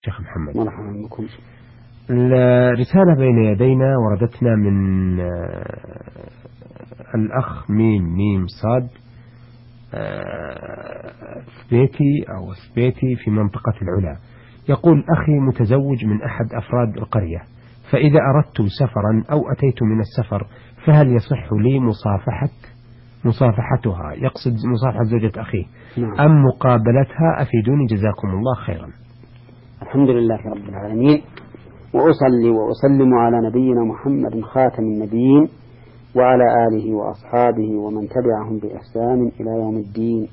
شيخ محمد. مرحبا بكم. الرسالة بين يدينا وردتنا من الأخ ميم صاد ثبيتي في منطقة العلا. يقول: أخي متزوج من أحد أفراد القرية، فإذا أردت سفرا أو أتيت من السفر فهل يصح لي مصافحتها، يقصد مصافحة زوجة أخيه، أم مقابلتها؟ أفيدوني جزاكم الله خيرا. الحمد لله رب العالمين، وأصلي وأسلم على نبينا محمد خاتم النبيين وعلى آله وأصحابه ومن تبعهم بإحسان إلى يوم الدين.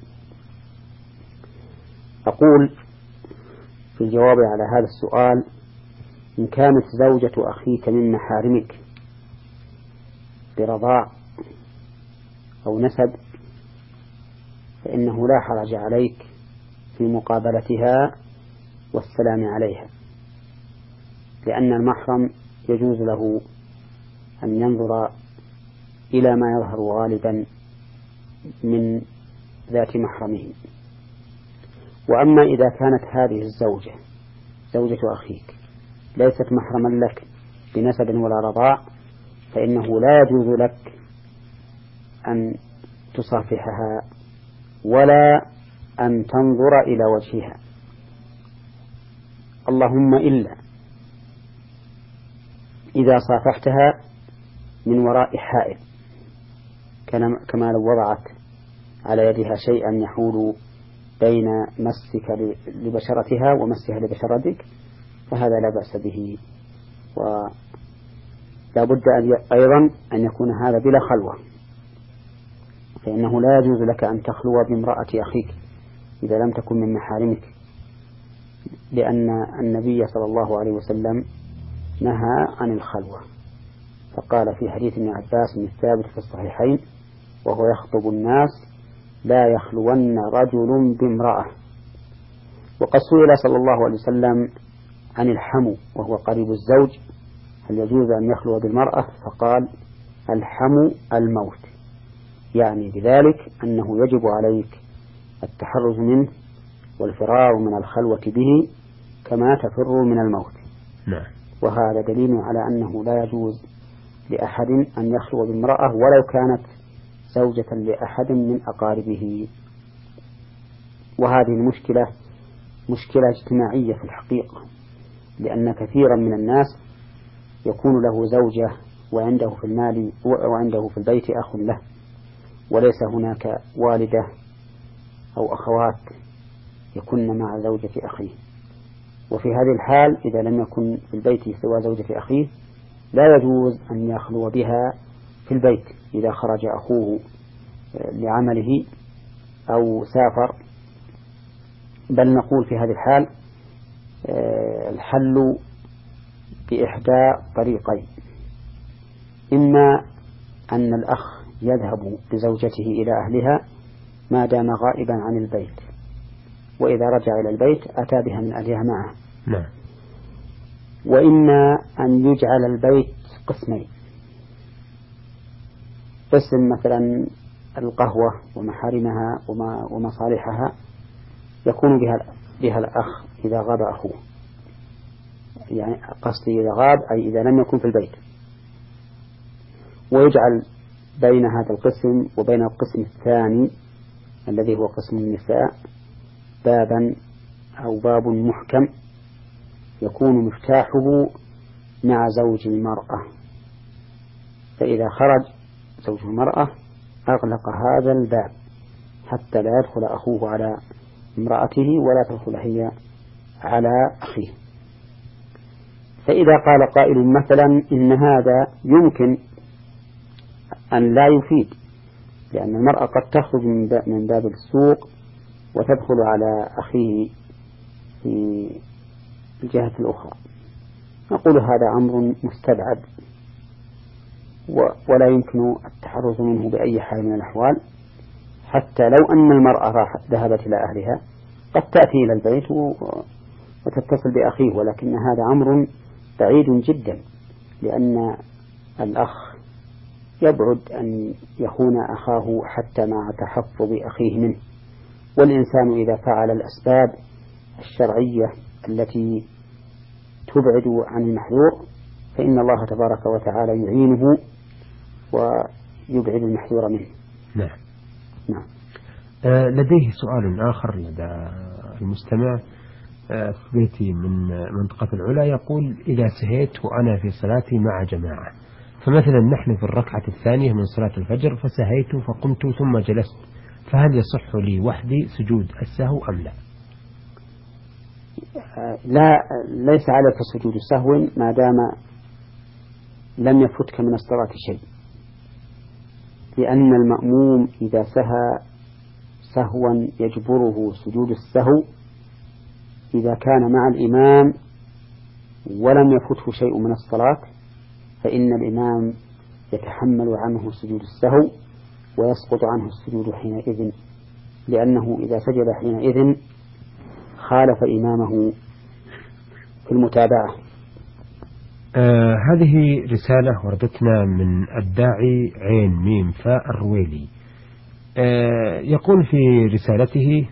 أقول في الجواب على هذا السؤال: إن كانت زوجة أخيك من محارمك برضاع أو نسب فإنه لا حرج عليك في مقابلتها والسلام عليها، لأن المحرم يجوز له أن ينظر إلى ما يظهر غالبا من ذات محرمه. وأما إذا كانت هذه الزوجة زوجة أخيك ليست محرما لك بنسب ولا رضاع، فإنه لا يجوز لك أن تصافحها ولا أن تنظر إلى وجهها، اللهم إلا إذا صافحتها من وراء حائل، كما لو وضعت على يدها شيئا يحول بين مسك لبشرتها ومسها لبشرتك، فهذا لا بأس به. ولا بد أيضا أن يكون هذا بلا خلوة، فإنه لا يجوز لك أن تخلو بامرأة أخيك إذا لم تكن من محارمك، لأن النبي صلى الله عليه وسلم نهى عن الخلوة، فقال في حديث ابن عباس الثابت في الصحيحين وهو يخطب الناس: لا يخلون رجل بامرأة. وقد سئل صلى الله عليه وسلم عن الحمو وهو قريب الزوج: هل يجوز أن يخلو بالمرأة؟ فقال: الحمو الموت، يعني بذلك أنه يجب عليك التحرز منه والفرار من الخلوة به كما تفر من الموت. نعم. وهذا دليل على أنه لا يجوز لأحد أن يخلو بامرأة ولو كانت زوجة لأحد من أقاربه. وهذه المشكلة مشكلة اجتماعية في الحقيقة، لأن كثيرا من الناس يكون له زوجة وعنده في المال وعنده في البيت أخ له، وليس هناك والدة أو أخوات يكن مع زوجة أخيه. وفي هذه الحال إذا لم يكن في البيت سوى زوجة أخيه لا يجوز أن يخلو بها في البيت إذا خرج أخوه لعمله أو سافر، بل نقول في هذه الحال الحل بإحدى طريقين: إما أن الأخ يذهب بزوجته إلى أهلها ما دام غائبا عن البيت، وإذا رجع إلى البيت أتى بها من أهلها معه. نعم. وإما أن يجعل البيت قسمين: قسم مثلا القهوة ومحارمها ومصالحها يكون بها الأخ إذا غاب أخوه، يعني قصدي إذا غاب أي إذا لم يكن في البيت، ويجعل بين هذا القسم وبين القسم الثاني الذي هو قسم النساء بابا أو باب محكم يكون مفتاحه مع زوج المرأة، فإذا خرج زوج المرأة أغلق هذا الباب حتى لا يدخل أخوه على امرأته ولا تدخل هي على أخيه. فإذا قال قائل مثلا إن هذا يمكن أن لا يفيد، لأن المرأة قد تخرج من باب السوق وتدخل على أخيه في الجهة الأخرى، نقول هذا أمر مستبعد ولا يمكن التحرز منه بأي حال من الأحوال، حتى لو أن المرأة ذهبت إلى أهلها قد تأتي إلى البيت وتتصل بأخيه، ولكن هذا أمر بعيد جدا، لأن الأخ يبعد أن يخون أخاه حتى مع تحفظ أخيه منه. والإنسان إذا فعل الأسباب الشرعية التي تبعد عن المحذور فإن الله تبارك وتعالى يعينه ويبعد المحذور منه. نعم. نعم. لديه سؤال آخر لدى المستمع في بيتي من منطقة العلا، يقول: إذا سهيت وأنا في صلاتي مع جماعة، فمثلا نحن في الركعة الثانية من صلاة الفجر فسهيت فقمت ثم جلست، فهل يصح لي وحدي سجود السهو أم لا؟ لا، ليس عليك سجود السهو ما دام لم يفتك من الصلاة شيء، لأن المأموم إذا سهى سهوا يجبره سجود السهو إذا كان مع الإمام ولم يفته شيء من الصلاة، فإن الإمام يتحمل عنه سجود السهو ويسقط عنه السجود حينئذ، لأنه إذا سجد حينئذ خالف إمامه في المتابعة. هذه رسالة وردتنا من الداعي عين ميم فاء الرويلي. يقول في رسالته: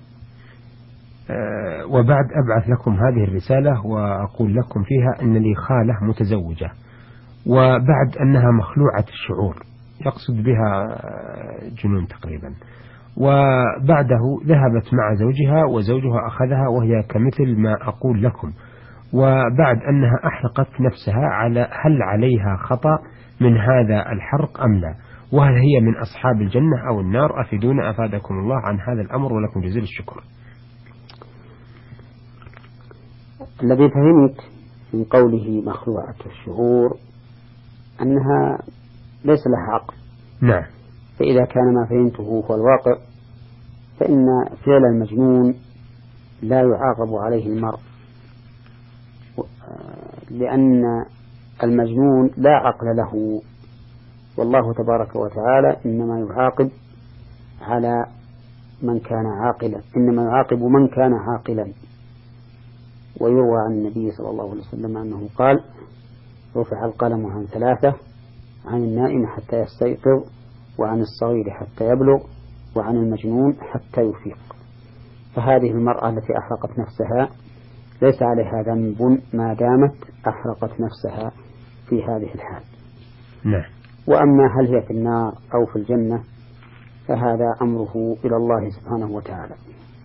وبعد أبعث لكم هذه الرسالة وأقول لكم فيها أن لي خالة متزوجة، وبعد أنها مخلوعة الشعور، يقصد بها جنون تقريبا، وبعده ذهبت مع زوجها وزوجها أخذها وهي كمثل ما أقول لكم، وبعد أنها أحرقت نفسها، هل عليها خطأ من هذا الحرق أم لا؟ وهل هي من أصحاب الجنة أو النار؟ أفيدونا أفادكم الله عن هذا الأمر ولكم جزيل الشكر. الذي فهمت من قوله مخلوعة الشعور أنها ليس لها عقل. نعم. فإذا كان ما فهمته هو الواقع فإن فعل المجنون لا يعاقب عليه المرء، لأن المجنون لا عقل له، والله تبارك وتعالى إنما يعاقب على من كان عاقلا، إنما يعاقب من كان عاقلا. ويروى عن النبي صلى الله عليه وسلم أنه قال: رفع القلم عن ثلاثة: عن النائم حتى يستيقظ، وعن الصغير حتى يبلغ، وعن المجنون حتى يفيق. فهذه المرأة التي أحرقت نفسها ليس عليها ذنب ما دامت أحرقت نفسها في هذه الحال. نعم. وأما هل هي في النار أو في الجنة فهذا أمره إلى الله سبحانه وتعالى.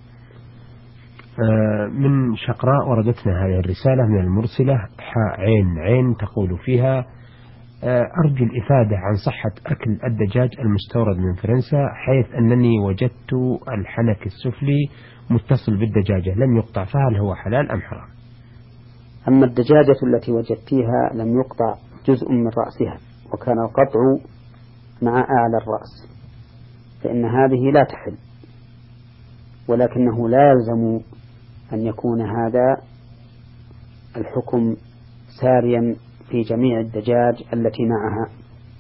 من شقراء وردتنا هذه الرسالة من المرسلة عين تقول فيها: أرجو الإفادة عن صحة أكل الدجاج المستورد من فرنسا، حيث أنني وجدت الحنك السفلي متصل بالدجاجة لم يقطع، فهل هو حلال أم حرام؟ أما الدجاجة التي وجدتيها لم يقطع جزء من رأسها وكان القطع مع أعلى الرأس فإن هذه لا تحل، ولكنه لا يلزم أن يكون هذا الحكم ساريا في جميع الدجاج التي معها.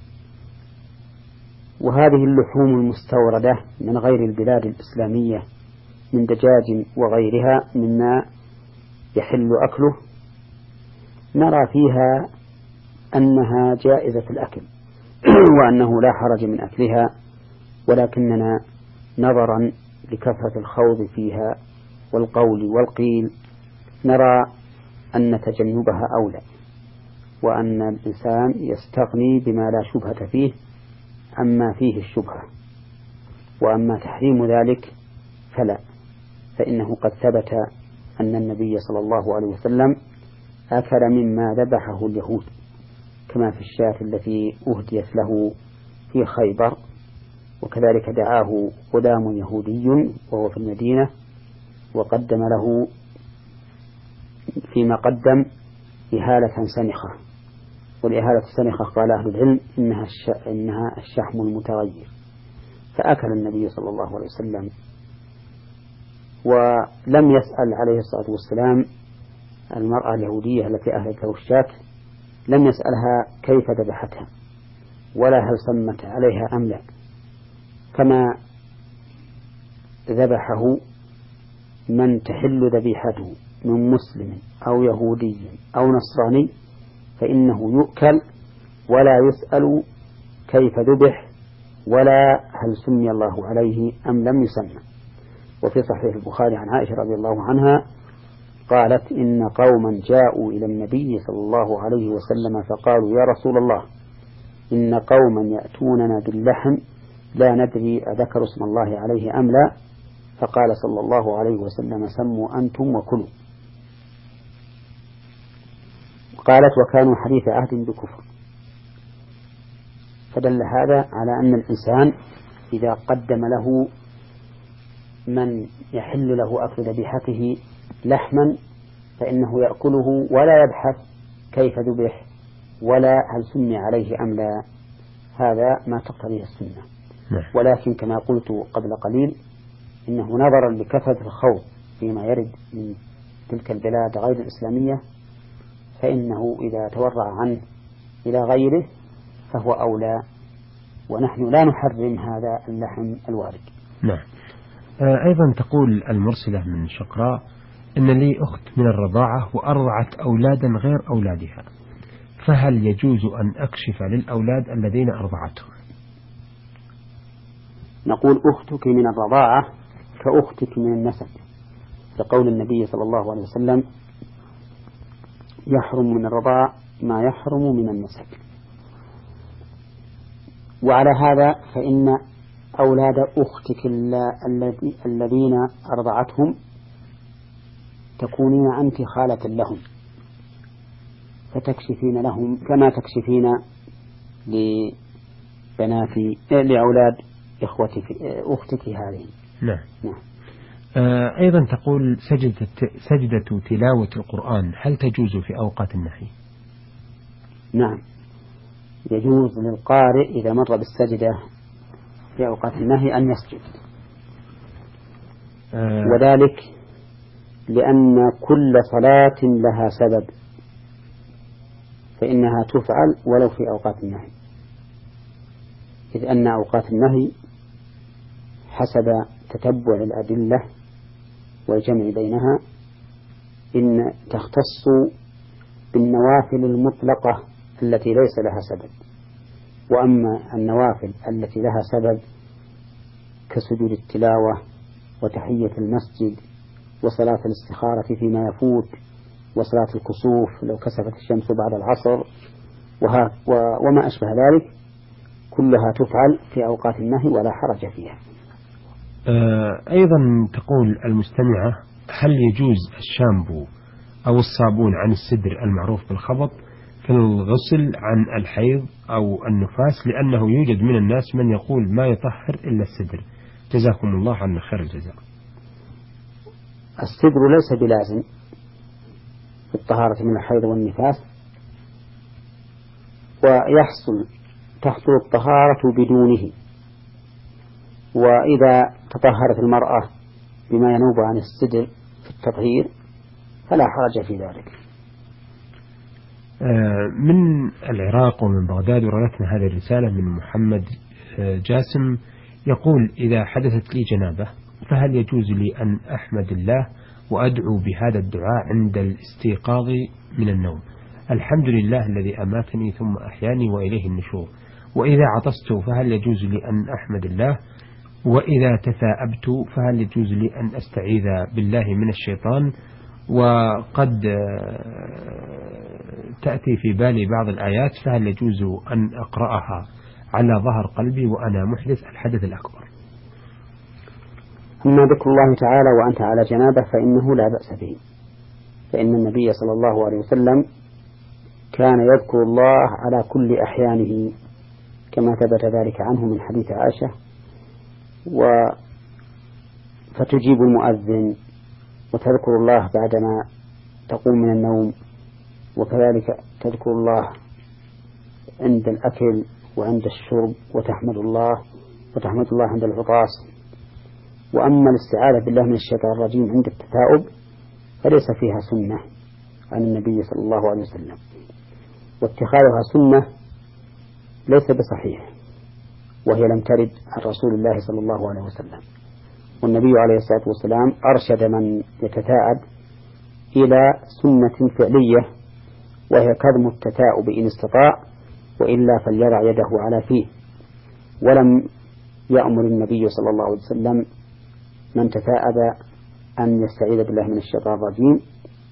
وهذه اللحوم المستوردة من غير البلاد الإسلامية من دجاج وغيرها مما يحل أكله نرى فيها أنها جائزة الأكل وأنه لا حرج من أكلها، ولكننا نظرا لكثرة الخوض فيها والقول والقيل نرى أن تجنبها أولى، وأن الإنسان يستغني بما لا شبهة فيه عما فيه الشبهة. وأما تحريم ذلك فلا، فإنه قد ثبت أن النبي صلى الله عليه وسلم أكل مما ذبحه اليهود، كما في الشاة التي أهديت له في خيبر، وكذلك دعاه غلام يهودي وهو في المدينة وقدم له فيما قدم إهالة سنخة، والإهالة السنخة قال أهل العلم إنها الشحم المتغير، فأكل النبي صلى الله عليه وسلم. ولم يسأل عليه الصلاة والسلام المرأة اليهودية التي أهلت له الشاة، لم يسألها كيف ذبحتها ولا هل سمت عليها أم لا، كما ذبحه من تحل ذبيحته من مسلم أو يهودي أو نصراني فإنه يؤكل ولا يسأل كيف ذبح ولا هل سمي الله عليه أم لم يسمى. وفي صحيح البخاري عن عائشة رضي الله عنها قالت إن قوما جاءوا إلى النبي صلى الله عليه وسلم فقالوا يا رسول الله إن قوما يأتوننا باللحم لا ندري أذكر اسم الله عليه أم لا، فقال صلى الله عليه وسلم سموا أنتم وكلوا. قالت وكانوا حديث عهد بكفر. فدل هذا على أن الإنسان إذا قدم له من يحل له أكل ذبيحته لحما فإنه يأكله ولا يبحث كيف ذبح ولا هل سمي عليه أم لا، هذا ما تقتضيه السنة. ولكن كما قلت قبل قليل إنه نظرا لكثرة الخوض فيما يرد من تلك البلاد غير الإسلامية فإنه إذا تورع عنه إلى غيره فهو أولى، ونحن لا نحرم هذا اللحم الوارد. نعم. أيضا تقول المرسلة من شقراء إن لي أخت من الرضاعة وأرضعت أولادا غير أولادها، فهل يجوز أن أكشف للأولاد الذين أرضعتهم؟ نقول أختك من الرضاعة كأختك من النسب، لقول النبي صلى الله عليه وسلم يحرم من الرضاع ما يحرم من النسب. وعلى هذا فإن أولاد أختك الذين أرضعتهم تكونين أنت خالة لهم فتكشفين لهم كما تكشفين لأولاد أختك هذه. نعم. أيضا تقول سجدة تلاوة القرآن هل تجوز في أوقات النهي؟ نعم، يجوز للقارئ إذا مر بالسجدة في أوقات النهي أن يسجد، وذلك لأن كل صلاة لها سبب فإنها تفعل ولو في أوقات النهي، إذ أن أوقات النهي حسب تتبع الأدلة والجمع بينها إن تختص بالنوافل المطلقة التي ليس لها سبب، وأما النوافل التي لها سبب كسجود التلاوة وتحية المسجد وصلاة الاستخارة فيما يفوت وصلاة الكسوف لو كسفت الشمس بعد العصر وما أشبه ذلك كلها تفعل في أوقات النهي ولا حرج فيها. أيضا تقول المستمعة هل يجوز الشامبو أو الصابون عن السدر المعروف بالخبط في الغسل عن الحيض أو النفاس، لأنه يوجد من الناس من يقول ما يطهر إلا السدر، جزاكم الله عنا خير الجزاء. السدر ليس بلازم في الطهارة من الحيض والنفاس، تحصل الطهارة بدونه، وإذا تطهرت المرأة بما ينوب عن السدر في التطهير فلا حرج في ذلك. من العراق ومن بغداد وردتنا هذه الرسالة من محمد جاسم يقول إذا حدثت لي جنابة فهل يجوز لي أن أحمد الله وأدعو بهذا الدعاء عند الاستيقاظ من النوم؟ الحمد لله الذي أماتني ثم أحياني وإليه النشور. وإذا عطست فهل يجوز لي أن أحمد الله؟ وإذا تثاءبت فهل يجوز لي أن أستعيذ بالله من الشيطان؟ وقد تأتي في بالي بعض الآيات فهل يجوز أن أقرأها على ظهر قلبي وأنا محدث الحدث الأكبر؟ أما ذكر الله تعالى وأنت على جنابه فإنه لا بأس به، فإن النبي صلى الله عليه وسلم كان يذكر الله على كل أحيانه كما ثبت ذلك عنه من حديث عائشة. فتجيب المؤذن وتذكر الله بعدما تقوم من النوم، وكذلك تذكر الله عند الأكل وعند الشرب وتحمد الله عند العطاس. وأما الاستعاذة بالله من الشيطان الرجيم عند التثاؤب فليس فيها سنة عن النبي صلى الله عليه وسلم، واتخاذها سنة ليس بصحيح، وهي لم ترد عن رسول الله صلى الله عليه وسلم. والنبي عليه الصلاة والسلام أرشد من يتثاءب إلى سنة فعلية وهي كظم التثاؤب إن استطاع، وإلا فليضع يده على فيه. ولم يأمر النبي صلى الله عليه وسلم من تثاءب أن يستعيذ بالله من الشيطان الرجيم،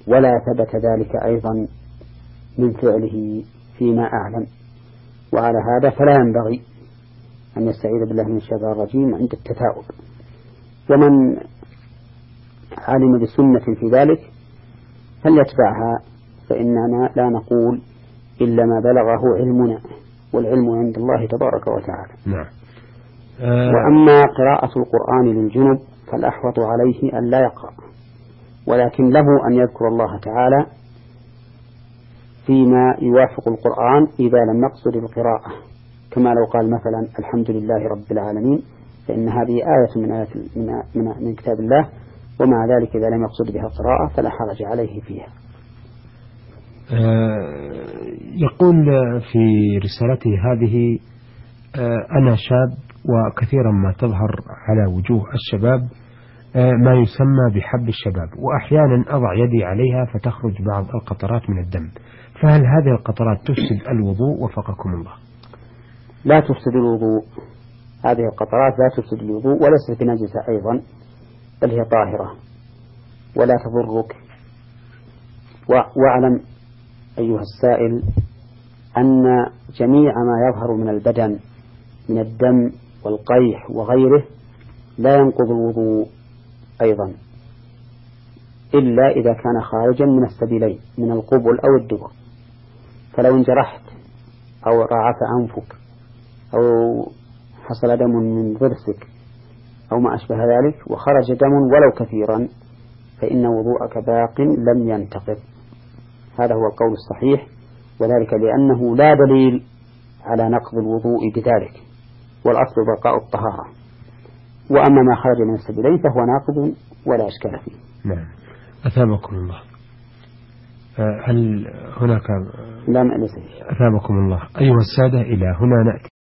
ولا ثبت ذلك أيضا من فعله فيما أعلم. وعلى هذا فلا ينبغي أن يستعيذ بالله من الشيطان الرجيم عند التثاؤب. ومن علم بسنة في ذلك فليتبعها، فإننا لا نقول إلا ما بلغه علمنا، والعلم عند الله تبارك وتعالى. نعم. وأما قراءة القرآن للجنب فالأحوط عليه أن لا يقرأ، ولكن له أن يذكر الله تعالى فيما يوافق القرآن إذا لم يقصد القراءة، كما لو قال مثلا الحمد لله رب العالمين، فإن هذه آية من آيات من كتاب الله، ومع ذلك إذا لم يقصد بها القراءة فلا حرج عليه فيها. يقول في رسالته هذه: أنا شاب وكثيرا ما تظهر على وجوه الشباب ما يسمى بحب الشباب، وأحيانا أضع يدي عليها فتخرج بعض القطرات من الدم، فهل هذه القطرات تفسد الوضوء وفقكم الله؟ لا تفسد الوضوء، هذه القطرات لا تفسد الوضوء وليست بنجسة أيضا، بل هي طاهرة ولا تضرك. واعلم أيها السائل أن جميع ما يظهر من البدن من الدم والقيح وغيره لا ينقض الوضوء أيضا، إلا إذا كان خارجا من السبيلين من القبل أو الدبر. فلو انجرحت أو رعف أنفك أو حصل دم من ضرسك أو ما أشبه ذلك وخرج دم ولو كثيرا فإن وضوءك باق لم ينتقض. هذا هو القول الصحيح، وذلك لأنه لا دليل على نقض الوضوء بذلك، والأصل بقاء الطهارة. وأما ما خرج من السبيلين فهو ناقض ولا إشكال فيه. نعم. أثابكم الله. هل هناك؟ لا، ليس. أثابكم الله. أيها السادة، إلى هنا نأتي.